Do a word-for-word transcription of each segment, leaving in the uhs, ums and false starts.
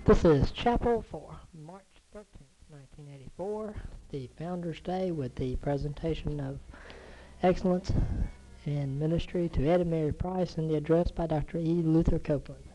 This is Chapel for March thirteenth, nineteen eighty-four, the Founders Day, with the presentation of Excellence in Ministry to Ed and Mary Price and the address by Doctor E. Luther Copeland.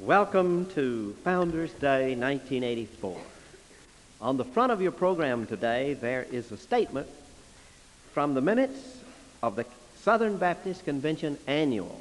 Welcome to Founders Day nineteen eighty-four. On the front of your program today, there is a statement from the minutes of the Southern Baptist Convention Annual.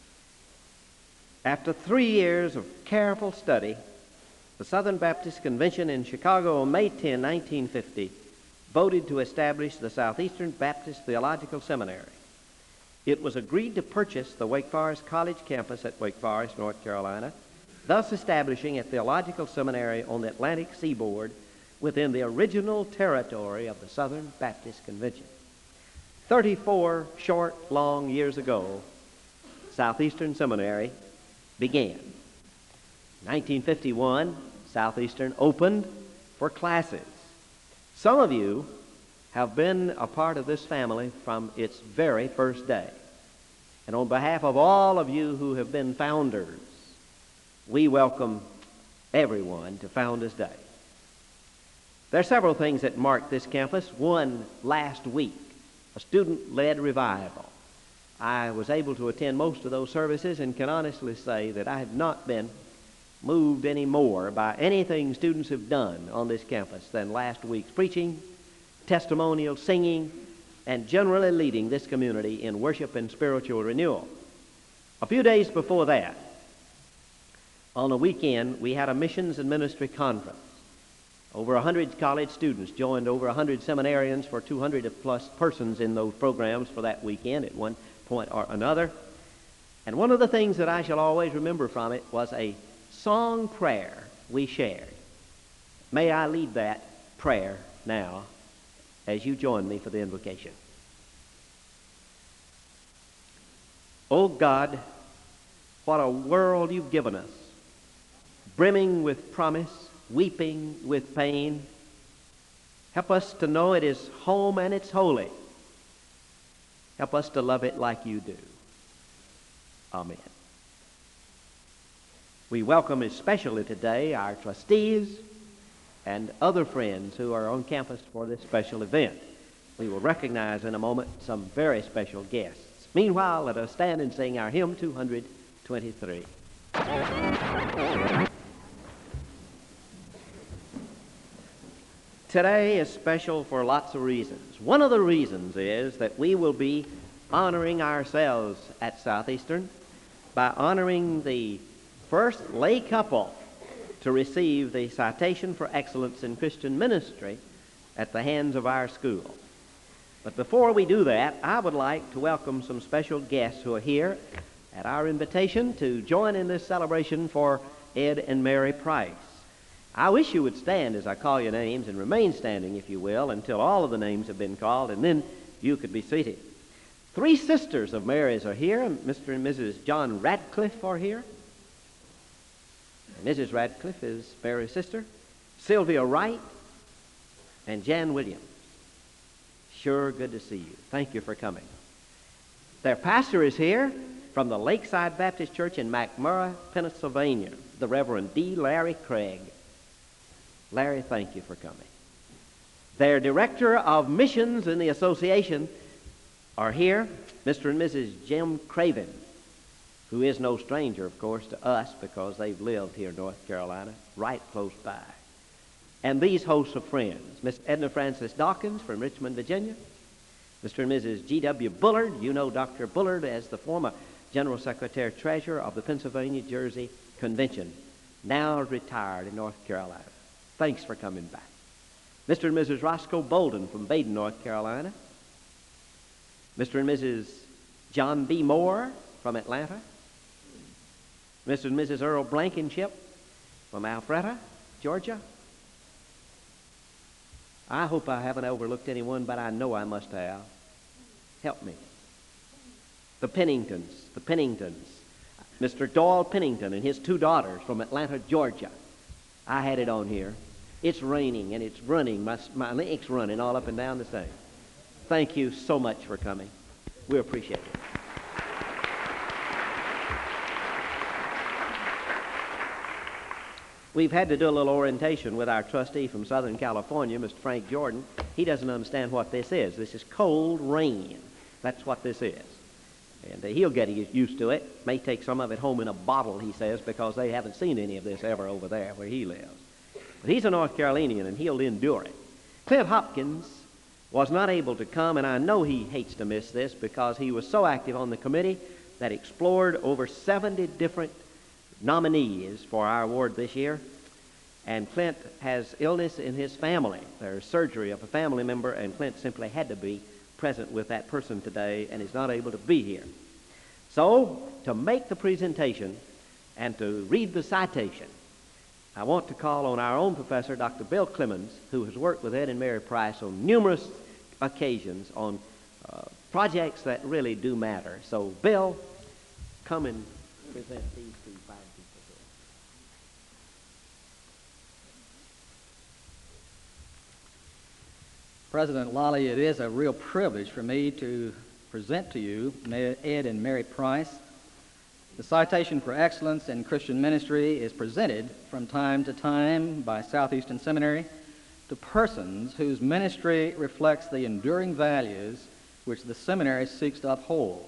After three years of careful study, the Southern Baptist Convention in Chicago on May tenth, nineteen fifty, voted to establish the Southeastern Baptist Theological Seminary. It was agreed to purchase the Wake Forest College campus at Wake Forest, North Carolina, thus establishing a theological seminary on the Atlantic seaboard within the original territory of the Southern Baptist Convention. thirty-four short, long years ago, Southeastern Seminary began. nineteen fifty-one, Southeastern opened for classes. Some of you have been a part of this family from its very first day. And on behalf of all of you who have been founders, we welcome everyone to Founders Day. There are several things that mark this campus. One, last week, a student-led revival. I was able to attend most of those services and can honestly say that I have not been moved any more by anything students have done on this campus than last week's preaching, testimonial, singing, and generally leading this community in worship and spiritual renewal. A few days before that, on a weekend, we had a missions and ministry conference. Over one hundred college students joined over one hundred seminarians for two hundred plus persons in those programs for that weekend at one point or another. And one of the things that I shall always remember from it was a song prayer we shared. May I lead that prayer now as you join me for the invocation. Oh God, what a world you've given us, brimming with promise, weeping with pain. Help us to know it is home and it's holy. Help us to love it like you do. Amen. We welcome especially today our trustees and other friends who are on campus for this special event. We will recognize in a moment some very special guests. Meanwhile, let us stand and sing our hymn two hundred twenty-three. Today is special for lots of reasons. One of the reasons is that we will be honoring ourselves at Southeastern by honoring the first lay couple to receive the Citation for Excellence in Christian Ministry at the hands of our school. But before we do that, I would like to welcome some special guests who are here at our invitation to join in this celebration for Ed and Mary Price. I wish you would stand as I call your names and remain standing, if you will, until all of the names have been called, and then you could be seated. Three sisters of Mary's are here. Mister and Missus John Radcliffe are here. And Missus Radcliffe is Mary's sister. Sylvia Wright and Jan Williams. Sure good to see you. Thank you for coming. Their pastor is here from the Lakeside Baptist Church in McMurray, Pennsylvania, the Reverend D. Larry Craig. Larry, thank you for coming. Their director of missions in the association are here, Mister and Missus Jim Craven, who is no stranger, of course, to us because they've lived here in North Carolina, right close by. And these hosts of friends, Miss Edna Frances Dawkins from Richmond, Virginia, Mister and Missus G W Bullard. You know Doctor Bullard as the former General Secretary Treasurer of the Pennsylvania Jersey Convention, now retired in North Carolina. Thanks for coming back. Mister and Missus Roscoe Bolden from Baden, North Carolina. Mister and Missus John B. Moore from Atlanta. Mister and Missus Earl Blankenship from Alpharetta, Georgia. I hope I haven't overlooked anyone, but I know I must have. Help me. The Penningtons, the Penningtons. Mister Doyle Pennington and his two daughters from Atlanta, Georgia. I had it on here. It's raining and it's running. My, my legs running all up and down the same. Thank you so much for coming. We appreciate it. We've had to do a little orientation with our trustee from Southern California, Mister Frank Jordan. He doesn't understand what this is. This is cold rain. That's what this is. And uh, he'll get used to it. May take some of it home in a bottle, he says, because they haven't seen any of this ever over there where he lives. But he's a North Carolinian, and he'll endure it. Clint Hopkins was not able to come, and I know he hates to miss this because he was so active on the committee that explored over seventy different nominees for our award this year. And Clint has illness in his family. There's surgery of a family member, and Clint simply had to be present with that person today and is not able to be here. So, to make the presentation and to read the citation, I want to call on our own professor, Doctor Bill Clemens, who has worked with Ed and Mary Price on numerous occasions on uh, projects that really do matter. So, Bill, come and present these two fine people here. President Lally, it is a real privilege for me to present to you Ed and Mary Price. The Citation for Excellence in Christian Ministry is presented from time to time by Southeastern Seminary to persons whose ministry reflects the enduring values which the seminary seeks to uphold.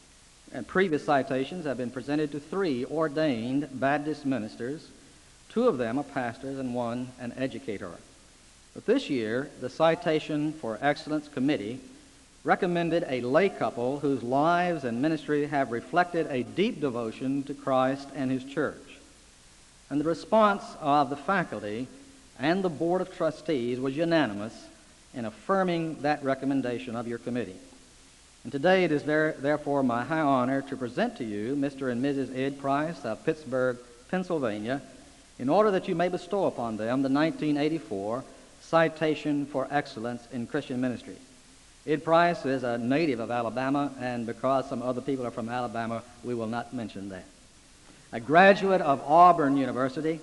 And previous citations have been presented to three ordained Baptist ministers. Two of them are pastors and one an educator. But this year, the Citation for Excellence Committee recommended a lay couple whose lives and ministry have reflected a deep devotion to Christ and His church. And the response of the faculty and the Board of Trustees was unanimous in affirming that recommendation of your committee. And today it is there, therefore my high honor to present to you Mister and Missus Ed Price of Pittsburgh, Pennsylvania, in order that you may bestow upon them the nineteen eighty-four Citation for Excellence in Christian Ministry. Ed Price is a native of Alabama, and because some other people are from Alabama, we will not mention that. A graduate of Auburn University,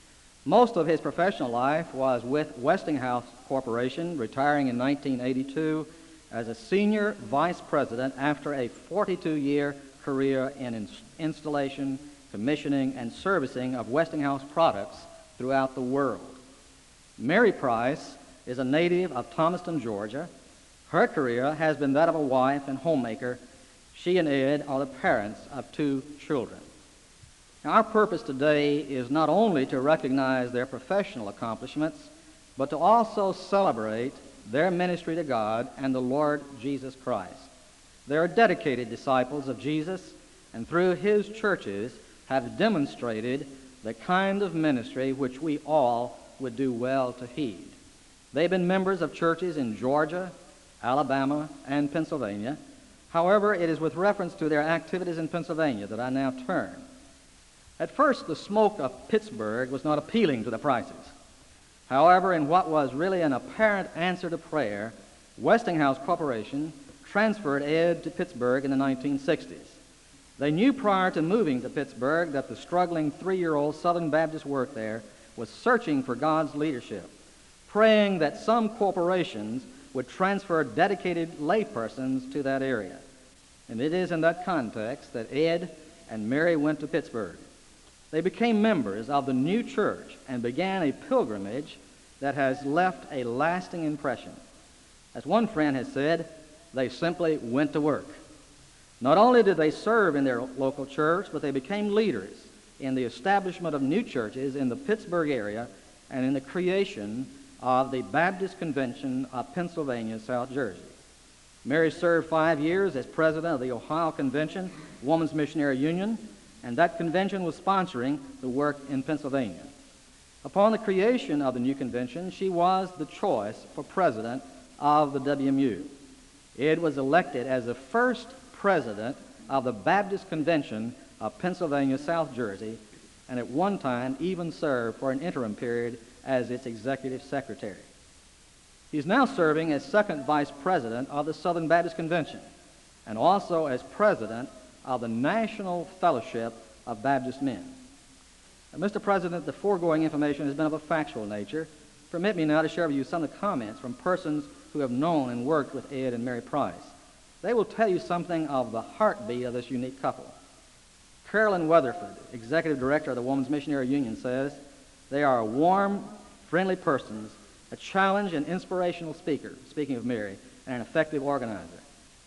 most of his professional life was with Westinghouse Corporation, retiring in nineteen eighty-two as a senior vice president after a forty-two year career in ins- installation, commissioning, and servicing of Westinghouse products throughout the world. Mary Price is a native of Thomaston, Georgia. Her career has been that of a wife and homemaker. She and Ed are the parents of two children. Now, our purpose today is not only to recognize their professional accomplishments, but to also celebrate their ministry to God and the Lord Jesus Christ. They are dedicated disciples of Jesus, and through His churches have demonstrated the kind of ministry which we all would do well to heed. They've been members of churches in Georgia, Alabama, and Pennsylvania. However, it is with reference to their activities in Pennsylvania that I now turn. At first, the smoke of Pittsburgh was not appealing to the Prices. However, in what was really an apparent answer to prayer, Westinghouse Corporation transferred Ed to Pittsburgh in the nineteen sixties. They knew prior to moving to Pittsburgh that the struggling three-year-old Southern Baptist work there was searching for God's leadership, praying that some corporations would transfer dedicated laypersons to that area. And it is in that context that Ed and Mary went to Pittsburgh. They became members of the new church and began a pilgrimage that has left a lasting impression. As one friend has said, they simply went to work. Not only did they serve in their local church, but they became leaders in the establishment of new churches in the Pittsburgh area and in the creation of the Baptist Convention of Pennsylvania, South Jersey. Mary served five years as president of the Ohio Convention, Women's Missionary Union, and that convention was sponsoring the work in Pennsylvania. Upon the creation of the new convention, she was the choice for president of the W M U. Ed was elected as the first president of the Baptist Convention of Pennsylvania, South Jersey, and at one time even served for an interim period as its executive secretary. He's now serving as second vice president of the Southern Baptist Convention and also as president of the National Fellowship of Baptist Men. Now, Mister President, the foregoing information has been of a factual nature. Permit me now to share with you some of the comments from persons who have known and worked with Ed and Mary Price. They will tell you something of the heartbeat of this unique couple. Carolyn Weatherford, executive director of the Women's Missionary Union, says, "They are warm, friendly persons, a challenge and inspirational speaker," speaking of Mary, and an effective organizer.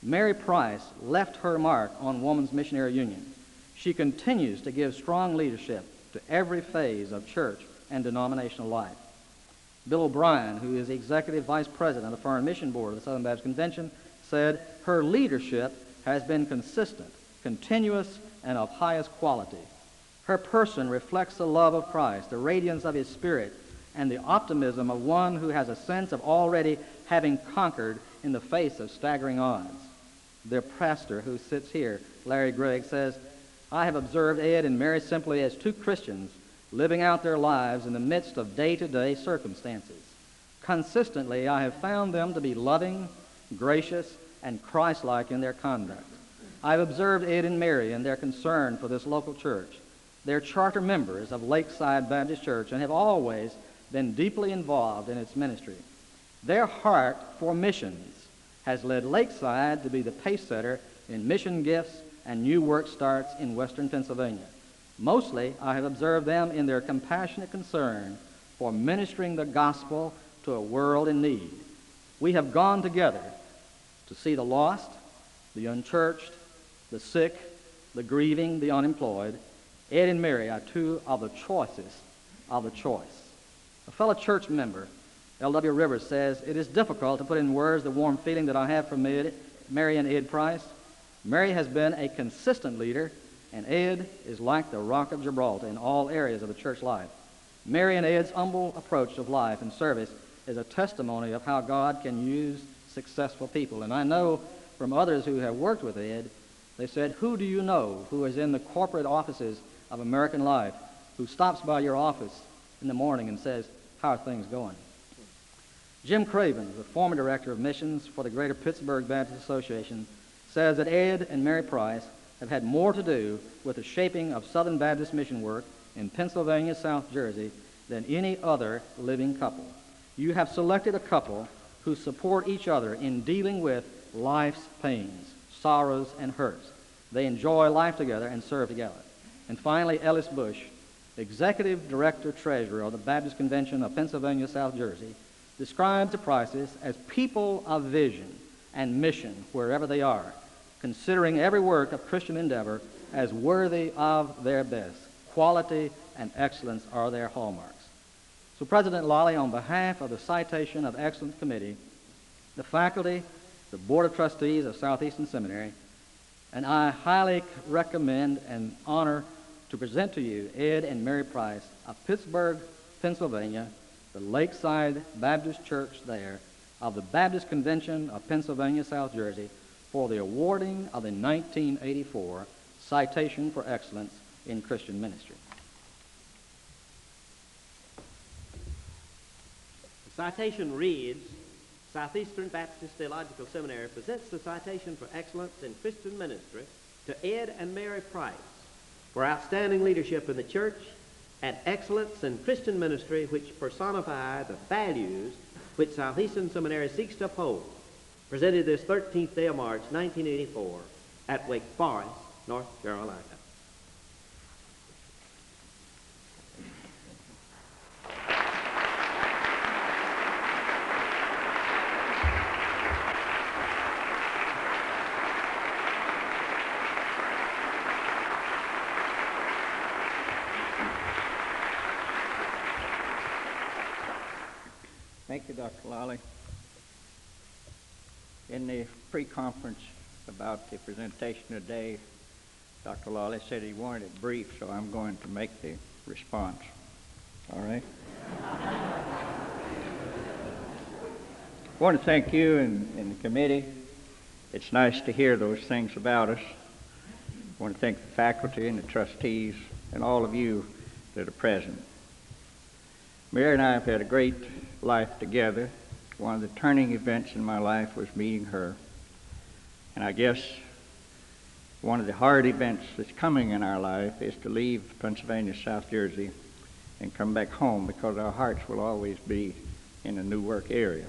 Mary Price left her mark on Woman's Missionary Union. She continues to give strong leadership to every phase of church and denominational life. Bill O'Brien, who is the Executive Vice President of the Foreign Mission Board of the Southern Baptist Convention, said, "Her leadership has been consistent, continuous, and of highest quality. Her person reflects the love of Christ, the radiance of his Spirit, and the optimism of one who has a sense of already having conquered in the face of staggering odds." Their pastor, who sits here, Larry Gregg, says, "I have observed Ed and Mary simply as two Christians living out their lives in the midst of day-to-day circumstances. Consistently, I have found them to be loving, gracious, and Christ-like in their conduct. I've observed Ed and Mary in their concern for this local church. They're charter members of Lakeside Baptist Church and have always been deeply involved in its ministry. Their heart for missions has led Lakeside to be the pace-setter in mission gifts and new work starts in western Pennsylvania. Mostly, I have observed them in their compassionate concern for ministering the gospel to a world in need. We have gone together to see the lost, the unchurched, the sick, the grieving, the unemployed. Ed and Mary are two of the choicest of the choice." A fellow church member, L W Rivers, says, "It is difficult to put in words the warm feeling that I have for Ed, Mary and Ed Price. Mary has been a consistent leader, and Ed is like the Rock of Gibraltar in all areas of the church life. Mary and Ed's humble approach of life and service is a testimony of how God can use successful people. And I know from others who have worked with Ed, they said, 'Who do you know who is in the corporate offices of American life who stops by your office in the morning and says, how are things going?'" Jim Craven, the former director of missions for the Greater Pittsburgh Baptist Association, says that Ed and Mary Price have had more to do with the shaping of Southern Baptist mission work in Pennsylvania, South Jersey, than any other living couple. You have selected a couple who support each other in dealing with life's pains, sorrows, and hurts. They enjoy life together and serve together. And finally, Ellis Bush, Executive Director Treasurer of the Baptist Convention of Pennsylvania, South Jersey, described the Prices as people of vision and mission wherever they are, considering every work of Christian endeavor as worthy of their best. Quality and excellence are their hallmarks. So President Lally, on behalf of the Citation of Excellence Committee, the faculty, the Board of Trustees of Southeastern Seminary, and I highly recommend and honor to present to you Ed and Mary Price of Pittsburgh, Pennsylvania, the Lakeside Baptist Church there, of the Baptist Convention of Pennsylvania, South Jersey, for the awarding of the nineteen eighty-four Citation for Excellence in Christian Ministry. The citation reads, "Southeastern Baptist Theological Seminary presents the Citation for Excellence in Christian Ministry to Ed and Mary Price for outstanding leadership in the church and excellence in Christian ministry which personify the values which Southeastern Seminary seeks to uphold, presented this thirteenth day of March, nineteen eighty-four, at Wake Forest, North Carolina." Thank you, Doctor Lally. In the pre-conference about the presentation today, Doctor Lally said he wanted it brief, so I'm going to make the response. All right? I want to thank you and, and the committee. It's nice to hear those things about us. I want to thank the faculty and the trustees and all of you that are present. Mary and I have had a great life together. One of the turning events in my life was meeting her. And I guess one of the hard events that's coming in our life is to leave Pennsylvania, South Jersey, and come back home, because our hearts will always be in the New Work area.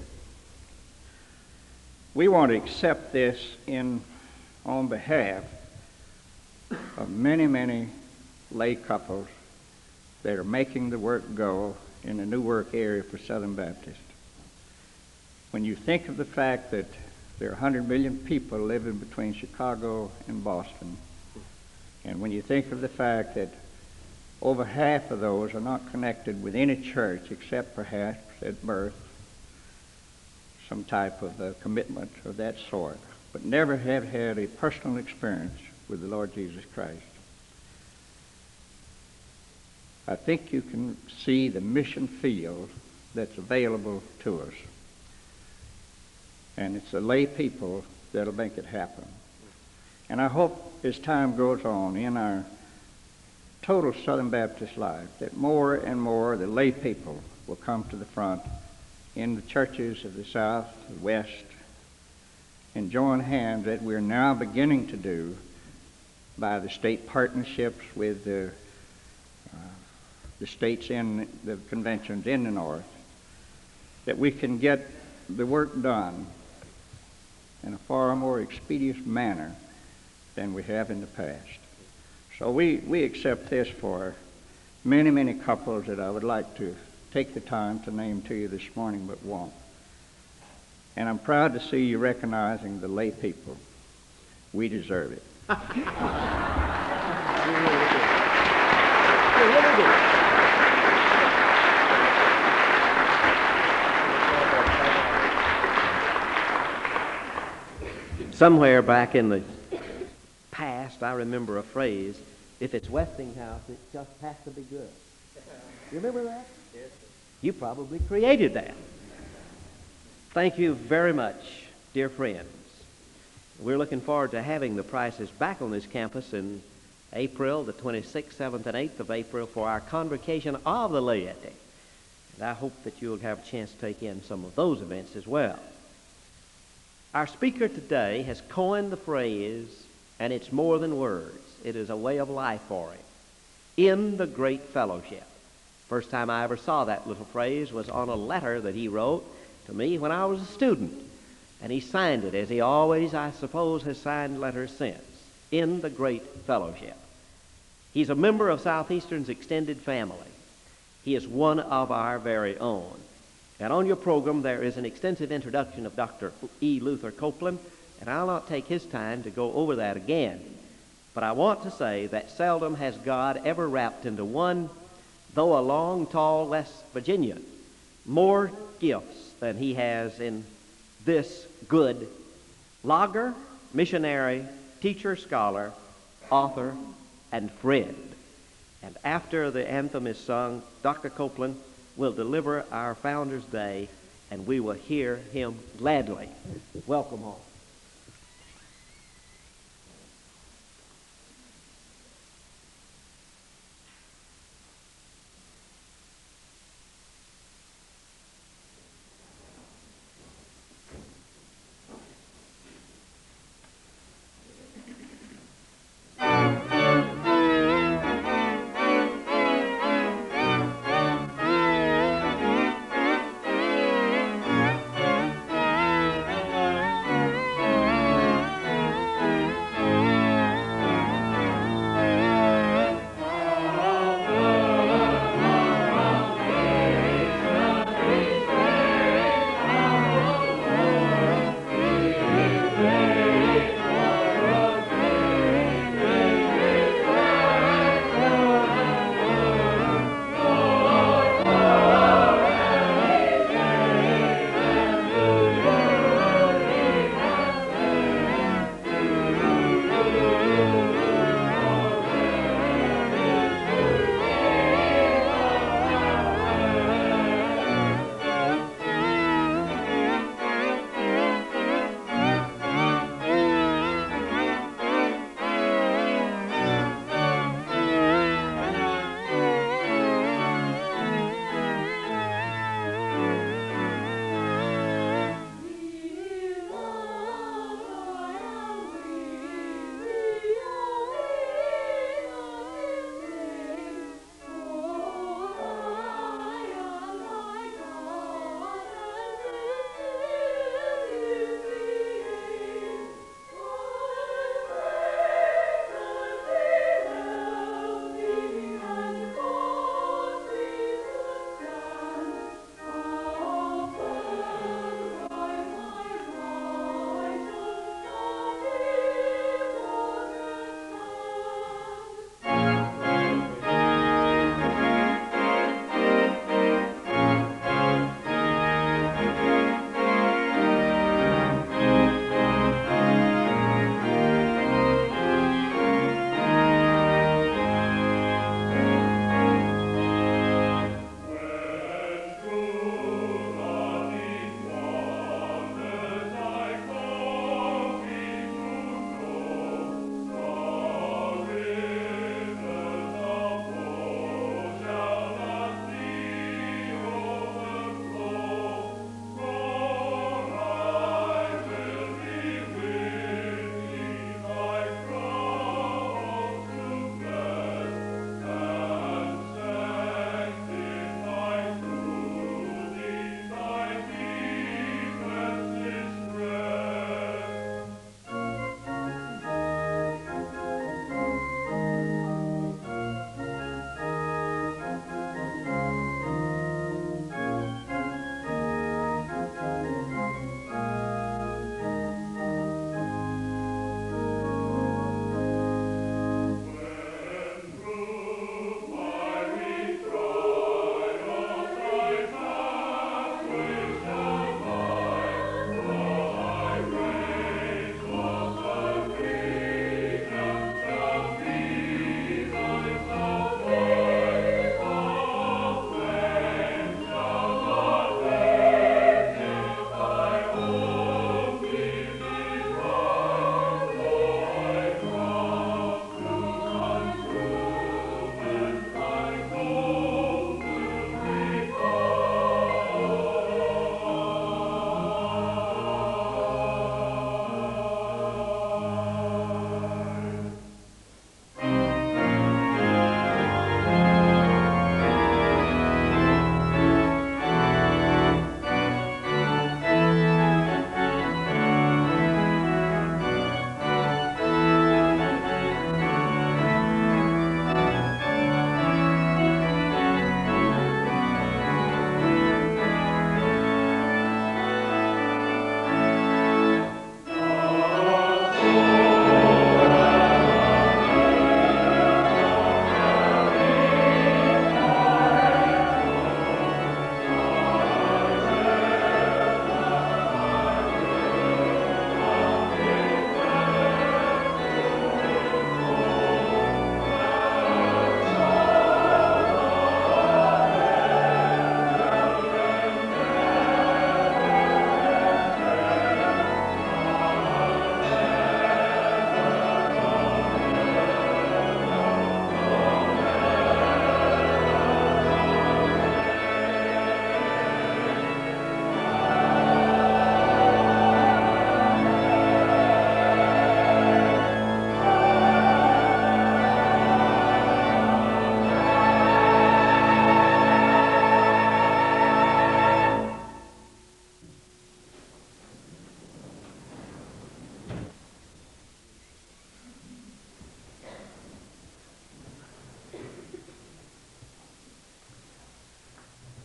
We want to accept this in on behalf of many, many lay couples that are making the work go in the New Work area for Southern Baptist. When you think of the fact that There are one hundred million people living between Chicago and Boston. And when you think of the fact that over half of those are not connected with any church except perhaps at birth, some type of a commitment of that sort, but never have had a personal experience with the Lord Jesus Christ, I think you can see the mission field that's available to us. And it's the lay people that'll make it happen. And I hope as time goes on in our total Southern Baptist life that more and more the lay people will come to the front in the churches of the South, the West, and join hands that we're now beginning to do by the state partnerships with the, uh, the states in the conventions in the North, that we can get the work done in a far more expedient manner than we have in the past. So we, we accept this for many, many couples that I would like to take the time to name to you this morning, but won't. And I'm proud to see you recognizing the lay people. We deserve it. You really do. You really do. Somewhere back in the past, I remember a phrase, if it's Westinghouse, it just has to be good. You remember that? Yes. You probably created that. Thank you very much, dear friends. We're looking forward to having the Prices back on this campus in April, the twenty-sixth, seventh, and eighth of April for our Convocation of the Laity. And I hope that you'll have a chance to take in some of those events as well. Our speaker today has coined the phrase, and it's more than words. It is a way of life for him. In the great fellowship. First time I ever saw that little phrase was on a letter that he wrote to me when I was a student. And he signed it, as he always, I suppose, has signed letters since. In the great fellowship. He's a member of Southeastern's extended family. He is one of our very own. And on your program, there is an extensive introduction of Doctor E. Luther Copeland, and I'll not take his time to go over that again. But I want to say that seldom has God ever wrapped into one, though a long, tall West Virginian, more gifts than he has in this good logger, missionary, teacher, scholar, author, and friend. And after the anthem is sung, Doctor Copeland will deliver our Founders Day, and we will hear him gladly. Welcome all.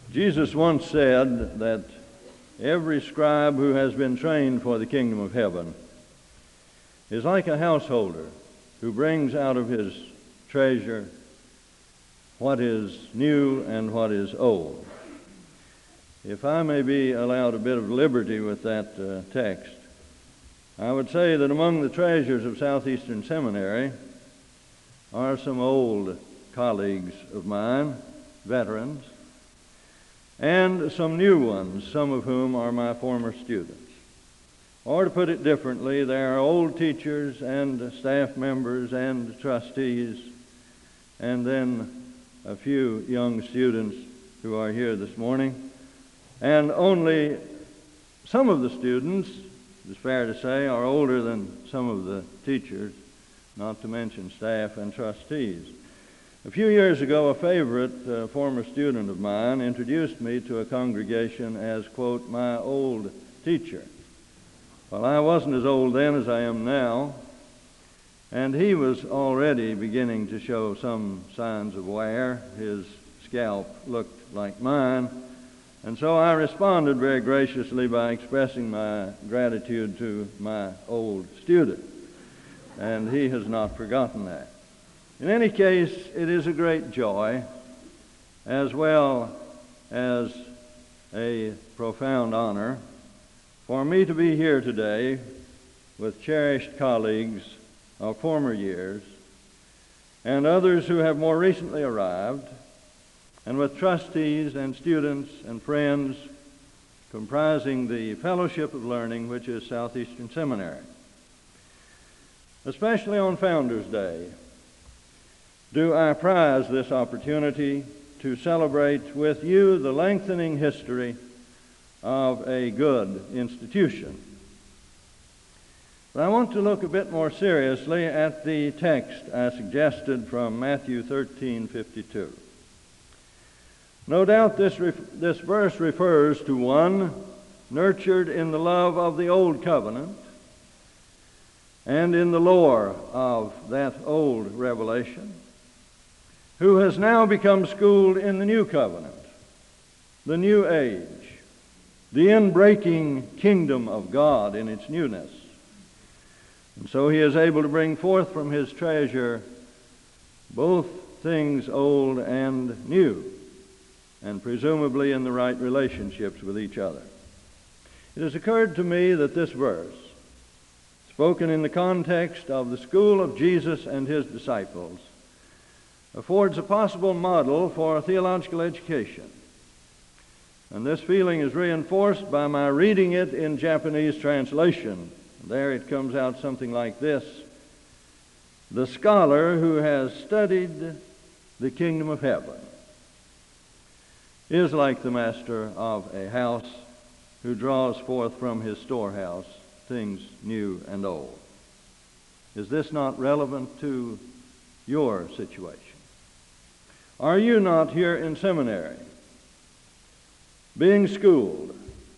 Jesus once said that every scribe who has been trained for the kingdom of heaven is like a householder who brings out of his treasure what is new and what is old. If I may be allowed a bit of liberty with that uh, text, I would say that among the treasures of Southeastern Seminary are some old colleagues of mine, veterans, and some new ones, some of whom are my former students. Or to put it differently, there are old teachers and staff members and trustees, and then a few young students who are here this morning. And only some of the students, it's fair to say, are older than some of the teachers, not to mention staff and trustees. A few years ago, a favorite uh, former student of mine introduced me to a congregation as, quote, my old teacher. Well, I wasn't as old then as I am now, and he was already beginning to show some signs of wear. His scalp looked like mine, and so I responded very graciously by expressing my gratitude to my old student, and he has not forgotten that. In any case, it is a great joy, as well as a profound honor, for me to be here today with cherished colleagues of former years and others who have more recently arrived, and with trustees and students and friends comprising the Fellowship of Learning, which is Southeastern Seminary. Especially on Founders Day, do I prize this opportunity to celebrate with you the lengthening history of a good institution. But I want to look a bit more seriously at the text I suggested from Matthew thirteen fifty-two. No doubt this, ref- this verse refers to one nurtured in the love of the Old Covenant and in the lore of that old revelation, who has now become schooled in the New Covenant, the New Age, the inbreaking kingdom of God in its newness. And so he is able to bring forth from his treasure both things old and new, and presumably in the right relationships with each other. It has occurred to me that this verse, spoken in the context of the school of Jesus and his disciples, affords a possible model for theological education. And this feeling is reinforced by my reading it in Japanese translation. There it comes out something like this: the scholar who has studied the kingdom of heaven is like the master of a house who draws forth from his storehouse things new and old. Is this not relevant to your situation? Are you not here in seminary being schooled,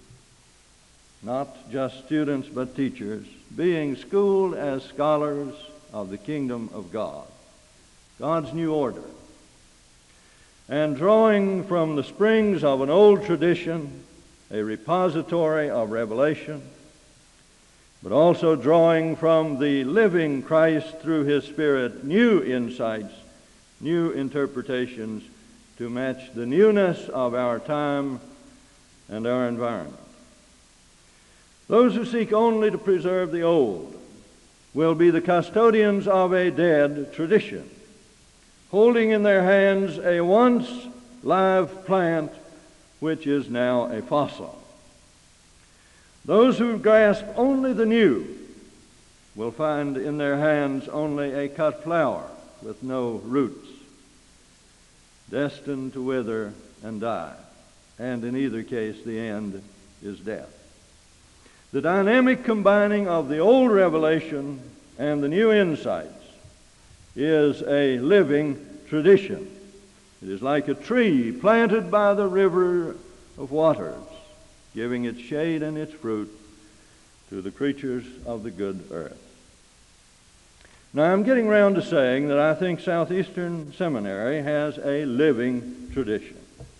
not just students but teachers, being schooled as scholars of the kingdom of God, God's new order, and drawing from the springs of an old tradition, a repository of revelation, but also drawing from the living Christ through his Spirit new insights, new interpretations to match the newness of our time and our environment? Those who seek only to preserve the old will be the custodians of a dead tradition, holding in their hands a once live plant which is now a fossil. Those who grasp only the new will find in their hands only a cut flower with no roots, destined to wither and die, and in either case the end is death. The dynamic combining of the old revelation and the new insights is a living tradition. It is like a tree planted by the river of waters, giving its shade and its fruit to the creatures of the good earth. Now, I'm getting round to saying that I think Southeastern Seminary has a living tradition.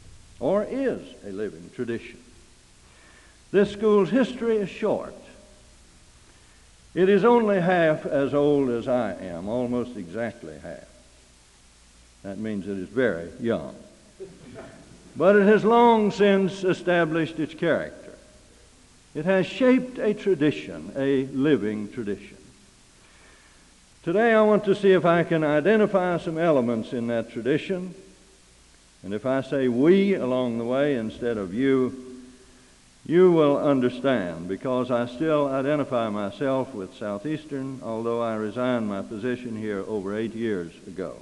or is a living tradition. This school's history is short. It is only half as old as I am, almost exactly half. That means it is very young. But it has long since established its character. It has shaped a tradition, a living tradition. Today I want to see if I can identify some elements in that tradition. And if I say we along the way instead of you, you will understand, because I still identify myself with Southeastern, although I resigned my position here over eight years ago.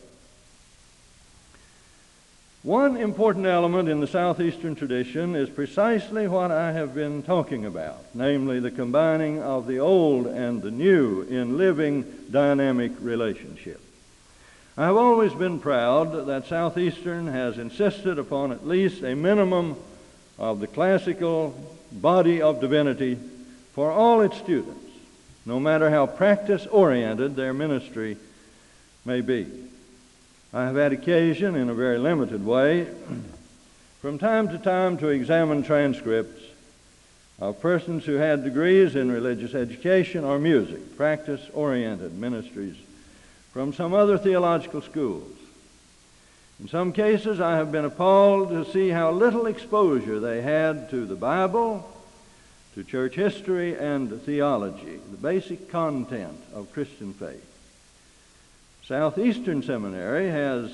One important element in the Southeastern tradition is precisely what I have been talking about, namely the combining of the old and the new in living, dynamic relationship. I have always been proud that Southeastern has insisted upon at least a minimum of the classical body of divinity for all its students, no matter how practice-oriented their ministry may be. I have had occasion, in a very limited way, from time to time to examine transcripts of persons who had degrees in religious education or music, practice-oriented ministries from some other theological schools. In some cases, I have been appalled to see how little exposure they had to the Bible, to church history, and theology, the basic content of Christian faith. Southeastern Seminary has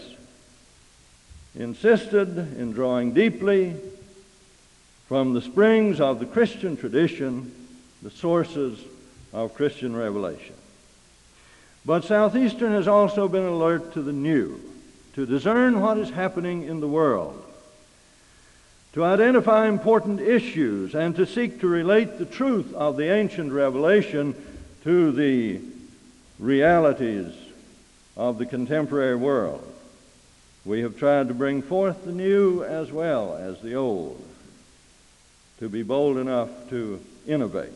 insisted in drawing deeply from the springs of the Christian tradition, the sources of Christian revelation. But Southeastern has also been alert to the new, to discern what is happening in the world, to identify important issues, and to seek to relate the truth of the ancient revelation to the realities of the contemporary world. We have tried to bring forth the new as well as the old, to be bold enough to innovate.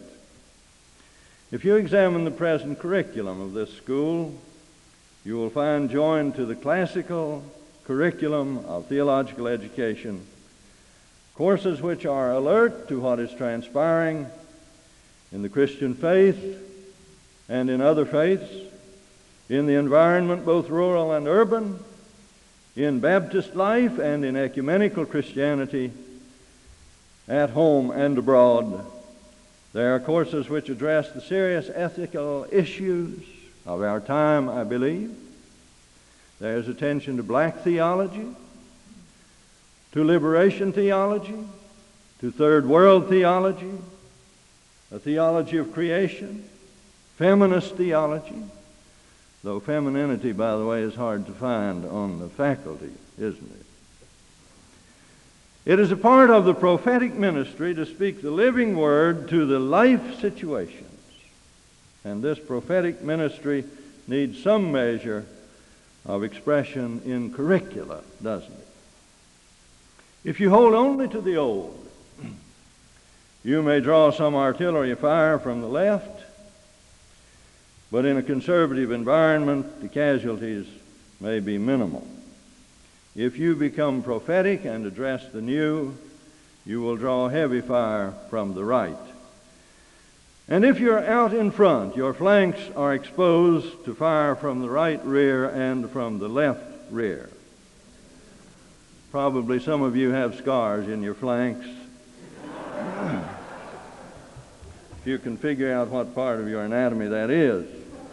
If you examine the present curriculum of this school, you will find joined to the classical curriculum of theological education courses which are alert to what is transpiring in the Christian faith and in other faiths, in the environment both rural and urban, in Baptist life and in ecumenical Christianity, at home and abroad. There are courses which address the serious ethical issues of our time, I believe. There's attention to black theology, to liberation theology, to third world theology, a theology of creation, feminist theology, though femininity, by the way, is hard to find on the faculty, isn't it? It is a part of the prophetic ministry to speak the living word to the life situations. And this prophetic ministry needs some measure of expression in curricula, doesn't it? If you hold only to the old, you may draw some artillery fire from the left, but in a conservative environment, the casualties may be minimal. If you become prophetic and address the new, you will draw heavy fire from the right. And if you're out in front, your flanks are exposed to fire from the right rear and from the left rear. Probably some of you have scars in your flanks. If you can figure out what part of your anatomy that is.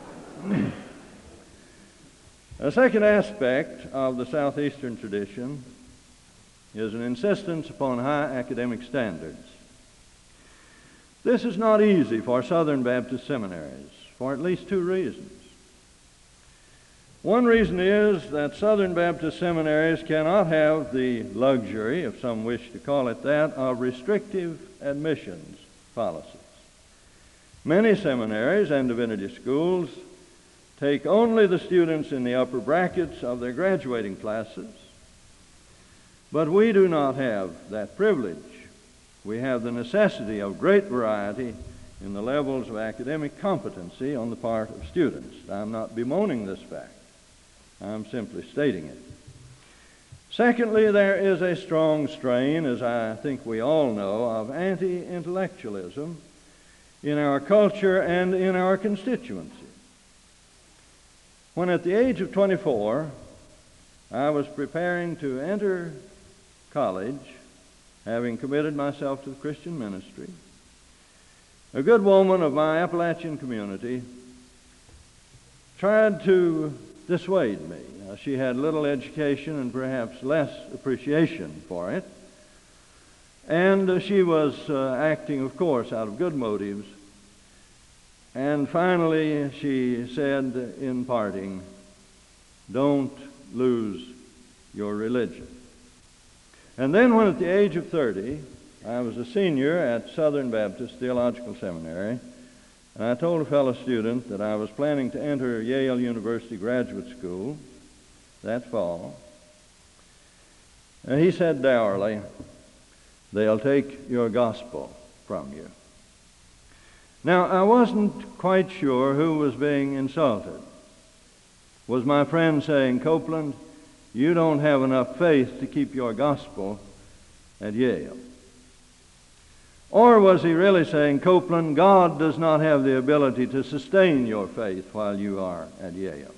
A second aspect of the Southeastern tradition is an insistence upon high academic standards. This is not easy for Southern Baptist seminaries for at least two reasons. One reason is that Southern Baptist seminaries cannot have the luxury, if some wish to call it that, of restrictive admissions policies. Many seminaries and divinity schools take only the students in the upper brackets of their graduating classes, but we do not have that privilege. We have the necessity of great variety in the levels of academic competency on the part of students. I'm not bemoaning this fact. I'm simply stating it. Secondly, there is a strong strain, as I think we all know, of anti-intellectualism in our culture and in our constituency. When at the age of twenty-four, I was preparing to enter college, having committed myself to the Christian ministry, a good woman of my Appalachian community tried to dissuade me. Now, she had little education and perhaps less appreciation for it, and uh, she was uh, acting, of course, out of good motives. And finally, she said in parting, "Don't lose your religion." And then when at the age of thirty, I was a senior at Southern Baptist Theological Seminary, and I told a fellow student that I was planning to enter Yale University Graduate School that fall, and he said dourly, "They'll take your gospel from you." Now, I wasn't quite sure who was being insulted. Was my friend saying, "Copeland, you don't have enough faith to keep your gospel at Yale"? Or was he really saying, "Copeland, God does not have the ability to sustain your faith while you are at Yale"?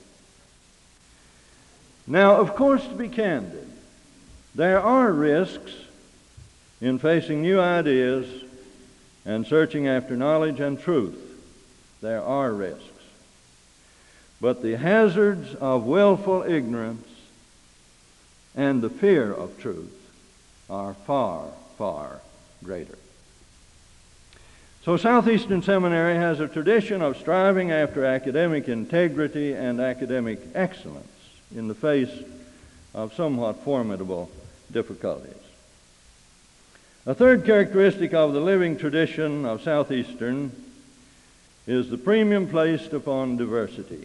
Now, of course, to be candid, there are risks in facing new ideas and searching after knowledge and truth. There are risks. But the hazards of willful ignorance and the fear of truth are far, far greater. So Southeastern Seminary has a tradition of striving after academic integrity and academic excellence in the face of somewhat formidable difficulties. A third characteristic of the living tradition of Southeastern is the premium placed upon diversity.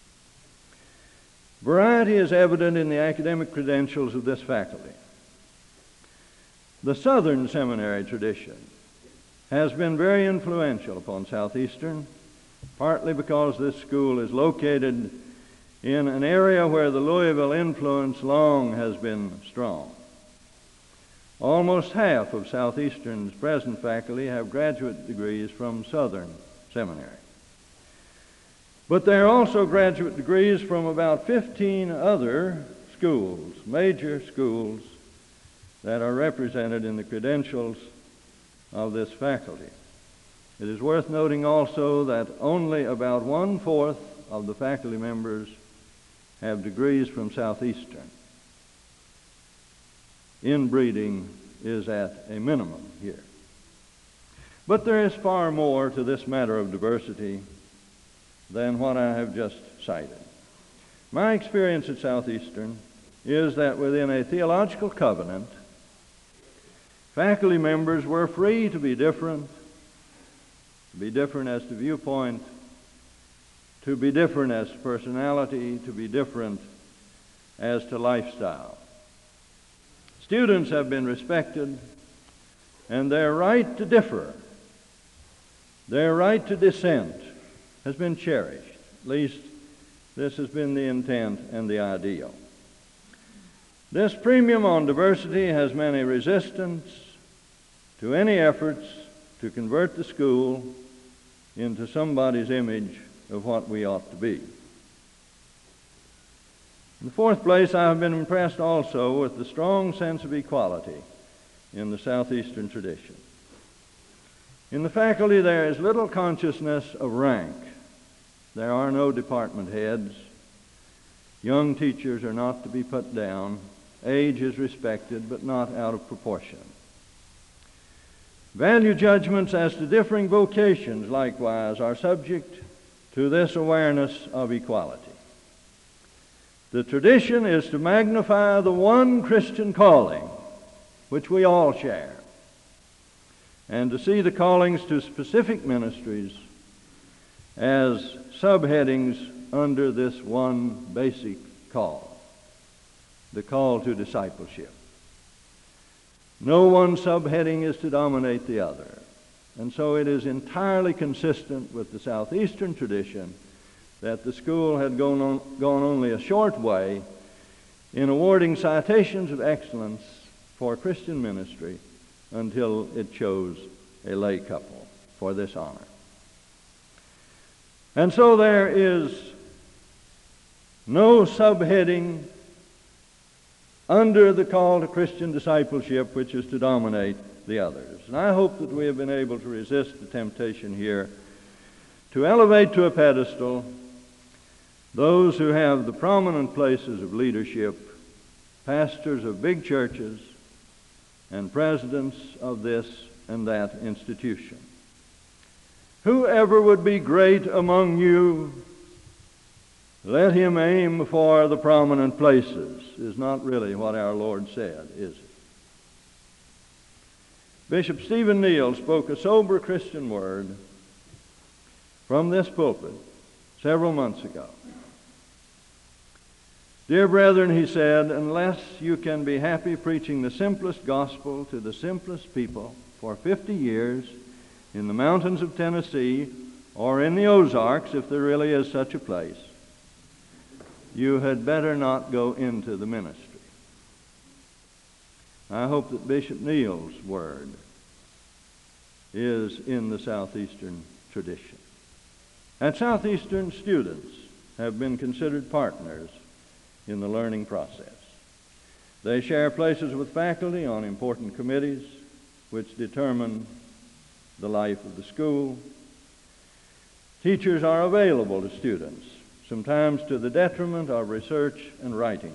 Variety is evident in the academic credentials of this faculty. The Southern Seminary tradition has been very influential upon Southeastern, partly because this school is located in an area where the Louisville influence long has been strong. Almost half of Southeastern's present faculty have graduate degrees from Southern Seminary. But there are also graduate degrees from about fifteen other schools, major schools, that are represented in the credentials of this faculty. It is worth noting also that only about one-fourth of the faculty members have degrees from Southeastern. Inbreeding is at a minimum here. But there is far more to this matter of diversity than what I have just cited. My experience at Southeastern is that within a theological covenant, faculty members were free to be different, to be different as to viewpoint, to be different as to personality, to be different as to lifestyle. Students have been respected, and their right to differ, their right to dissent, has been cherished. At least this has been the intent and the ideal. This premium on diversity has meant a resistance to any efforts to convert the school into somebody's image of what we ought to be. In the fourth place, I have been impressed also with the strong sense of equality in the Southeastern tradition. In the faculty, there is little consciousness of rank. There are no department heads. Young teachers are not to be put down. Age is respected, but not out of proportion. Value judgments as to differing vocations, likewise, are subject to this awareness of equality. The tradition is to magnify the one Christian calling, which we all share, and to see the callings to specific ministries as subheadings under this one basic call, the call to discipleship. No one subheading is to dominate the other, and so it is entirely consistent with the Southeastern tradition that the school had gone, on, gone only a short way in awarding citations of excellence for Christian ministry until it chose a lay couple for this honor. And so there is no subheading under the call to Christian discipleship which is to dominate the others. And I hope that we have been able to resist the temptation here to elevate to a pedestal those who have the prominent places of leadership, pastors of big churches, and presidents of this and that institution. Whoever would be great among you, let him aim for the prominent places, is not really what our Lord said, is it? Bishop Stephen Neal spoke a sober Christian word from this pulpit several months ago. Dear brethren, he said, unless you can be happy preaching the simplest gospel to the simplest people for fifty years in the mountains of Tennessee or in the Ozarks, if there really is such a place, you had better not go into the ministry. I hope that Bishop Neal's word is in the Southeastern tradition. And Southeastern students have been considered partners in the learning process. They share places with faculty on important committees which determine the life of the school. Teachers are available to students, sometimes to the detriment of research and writing.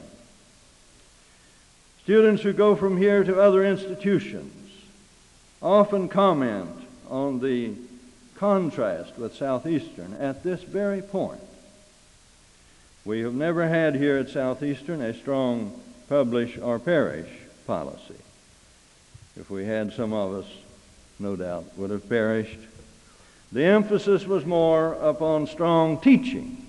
Students who go from here to other institutions often comment on the contrast with Southeastern at this very point. We have never had here at Southeastern a strong publish or perish policy. If we had, some of us, no doubt, would have perished. The emphasis was more upon strong teaching,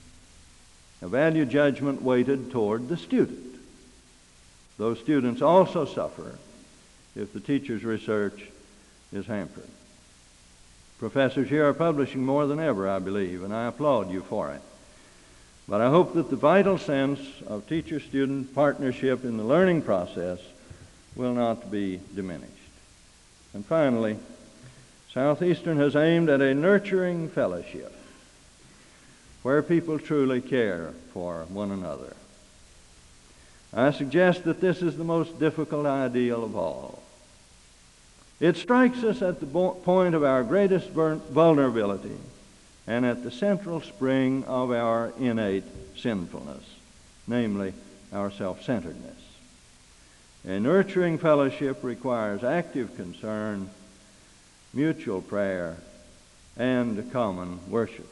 a value judgment weighted toward the student. Those students also suffer if the teacher's research is hampered. Professors here are publishing more than ever, I believe, and I applaud you for it. But I hope that the vital sense of teacher-student partnership in the learning process will not be diminished. And finally, Southeastern has aimed at a nurturing fellowship where people truly care for one another. I suggest that this is the most difficult ideal of all. It strikes us at the point of our greatest vulnerability and at the central spring of our innate sinfulness, namely our self-centeredness. A nurturing fellowship requires active concern, mutual prayer, and common worship.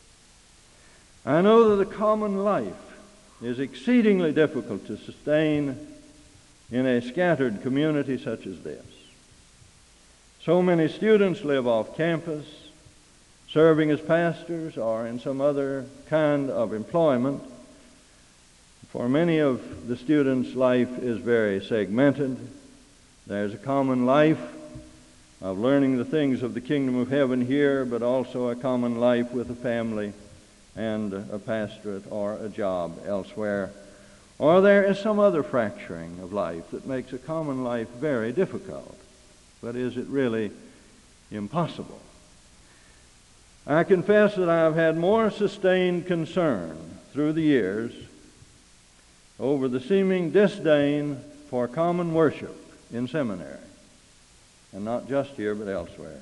I know that a common life is exceedingly difficult to sustain in a scattered community such as this. So many students live off campus, serving as pastors or in some other kind of employment. For many of the students, life is very segmented. There's a common life of learning the things of the kingdom of heaven here, but also a common life with a family and a pastorate or a job elsewhere. Or there is some other fracturing of life that makes a common life very difficult. But is it really impossible? I confess that I've had more sustained concern through the years over the seeming disdain for common worship in seminary, and not just here but elsewhere,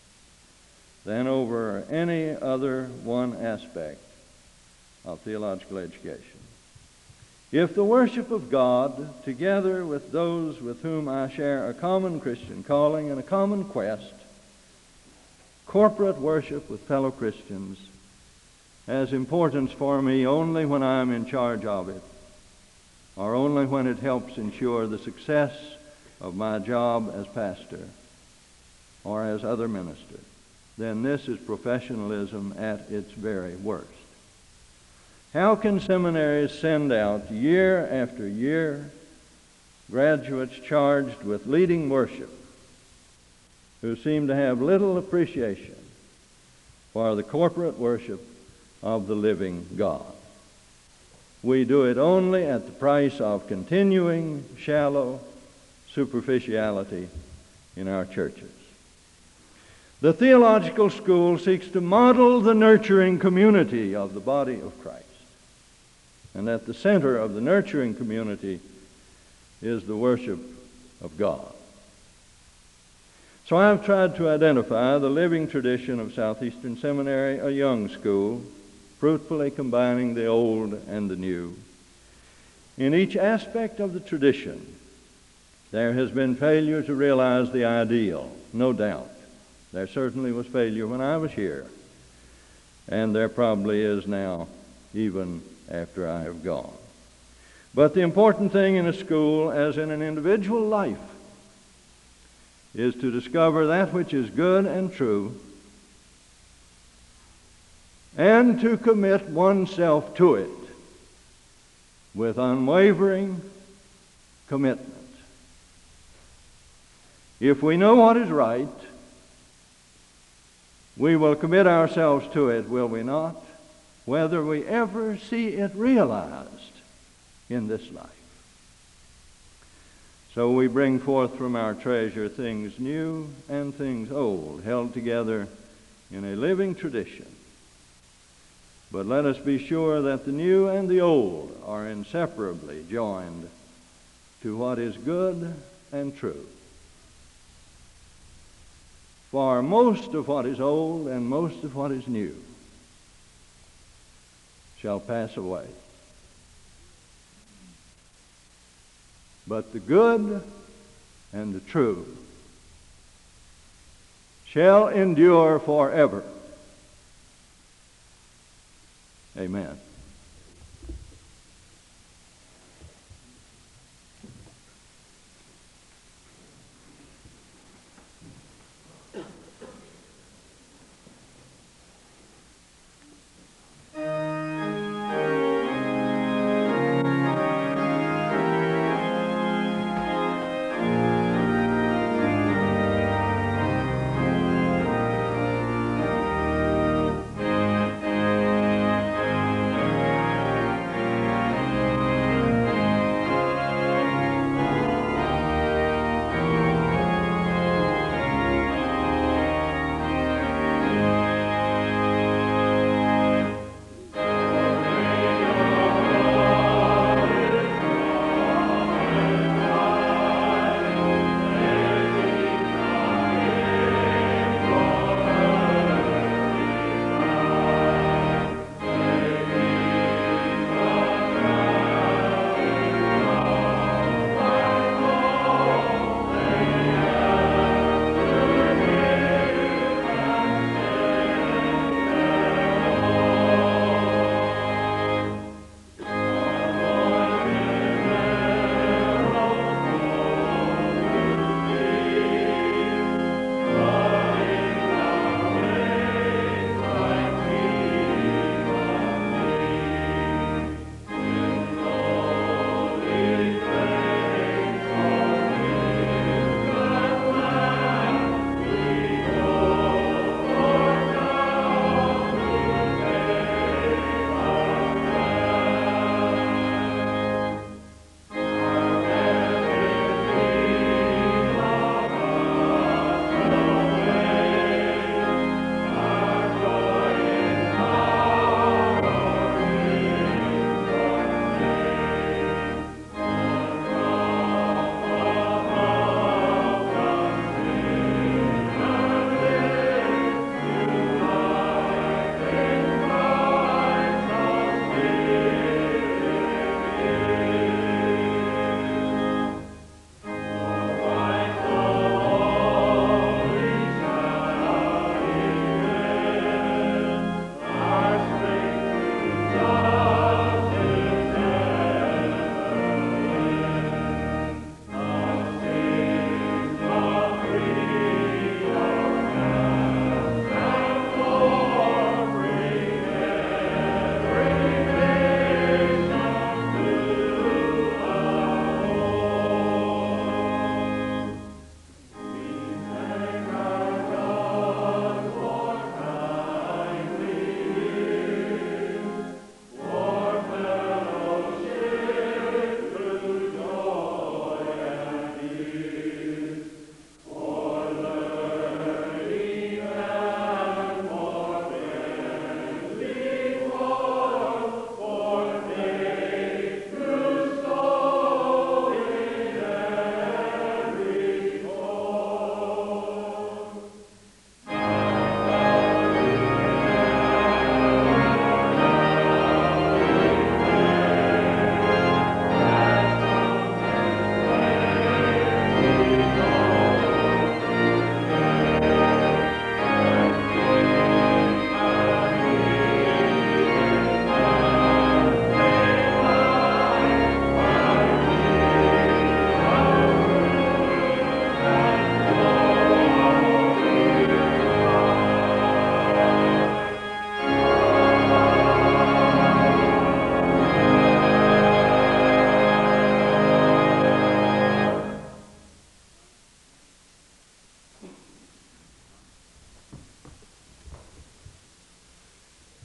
than over any other one aspect of theological education. If the worship of God, together with those with whom I share a common Christian calling and a common quest, corporate worship with fellow Christians, has importance for me only when I am in charge of it, or only when it helps ensure the success of my job as pastor or as other minister, then this is professionalism at its very worst. How can seminaries send out year after year graduates charged with leading worship who seem to have little appreciation for the corporate worship of the living God? we do it only at the price of continuing shallow superficiality in our churches. The theological school seeks to model the nurturing community of the body of Christ. And at the center of the nurturing community is the worship of God. So I've tried to identify the living tradition of Southeastern Seminary, a young school, fruitfully combining the old and the new. In each aspect of the tradition, there has been failure to realize the ideal, no doubt. There certainly was failure when I was here, and there probably is now, even after I have gone. But the important thing in a school, as in an individual life, is to discover that which is good and true and to commit oneself to it with unwavering commitment. If we know what is right, we will commit ourselves to it, will we not? Whether we ever see it realized in this life. So we bring forth from our treasure things new and things old, held together in a living tradition. But let us be sure that the new and the old are inseparably joined to what is good and true. For most of what is old and most of what is new shall pass away. But the good and the true shall endure forever. Amen.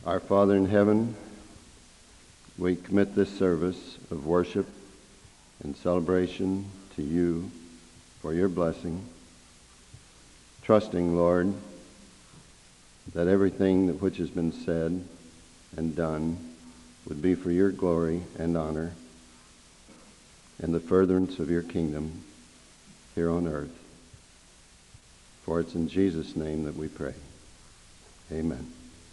Our Father in heaven, we commit this service of worship and celebration to you for your blessing, trusting, Lord, that everything that which has been said and done would be for your glory and honor and the furtherance of your kingdom here on earth. For it's in Jesus' name that we pray. Amen.